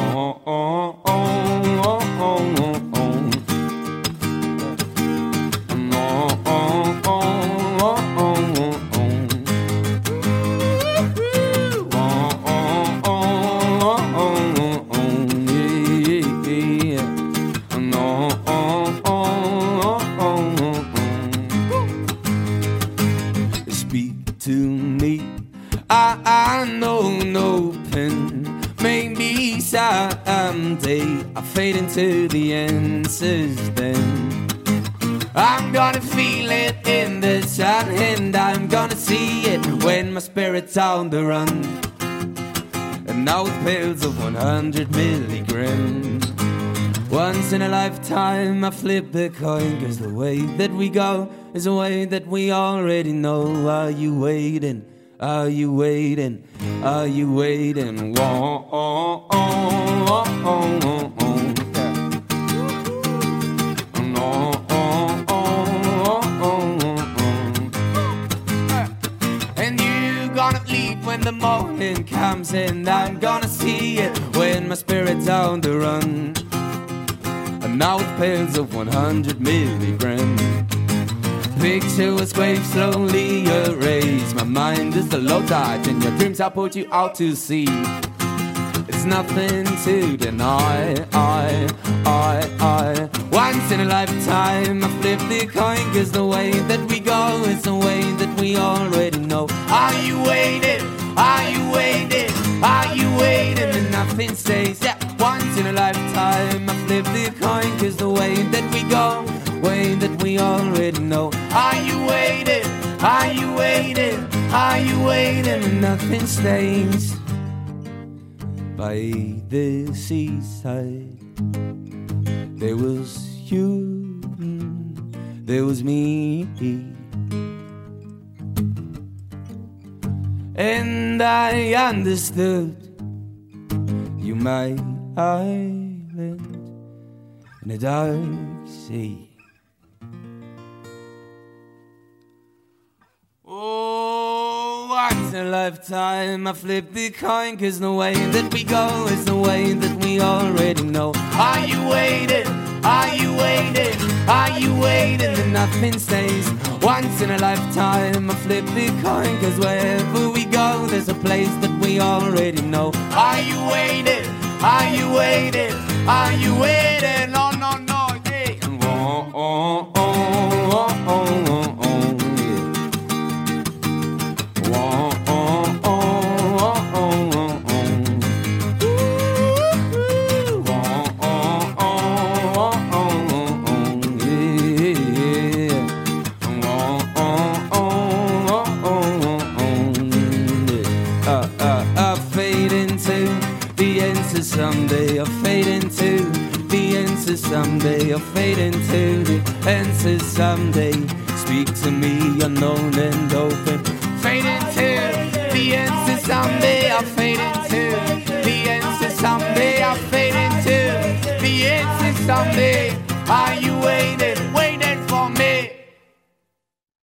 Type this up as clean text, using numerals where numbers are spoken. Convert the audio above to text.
Speak to me. I know no pen. Maybe someday I'll fade into the answers then. I'm gonna feel it in the sun, and I'm gonna see it when my spirit's on the run. And now with pills of 100 milligrams. Once in a lifetime I flip the coin, 'cause the way that we go is a way that we already know. Are you waiting? Are you waiting? Are you waiting? Whoa, oh, oh, oh, oh, oh, oh. No, oh, oh, oh, oh, oh. And you gonna leave when the morning comes, and I'm gonna see it when my spirit's on the run. And now with pills of 100 milligrams. Picture was grave slowly erased. My mind is the low tide, and your dreams I'll put you out to sea. It's nothing to deny. Once in a lifetime I flip the coin, 'cause the way that we go is the way that we already know. Are you waiting? Are you waiting? Are you waiting? And nothing stays. Yeah. Once in a lifetime I flip the coin, 'cause the way that we go, way that we already know. Are you waiting? Are you waiting? Are you waiting? And nothing stays. By the seaside there was you, there was me, and I understood you, my island in a dark sea. Oh, once in a lifetime I flip the coin, 'cause the way that we go is the way that we already know. Are you waiting? Are you waiting? Are you waiting? And nothing stays. Once in a lifetime I flip the coin, 'cause wherever we go there's a place that we already know. Are you waiting? Are you waiting? Are you waiting? No, no, no, yeah. Oh, oh, oh, oh, oh, oh, oh. Someday I'll fade into the answers. Someday I'll fade into the answers. Someday speak to me unknown and open. Fade into the answers. Someday I'll fade into the answers. Someday I'll fade into the answers. Someday are you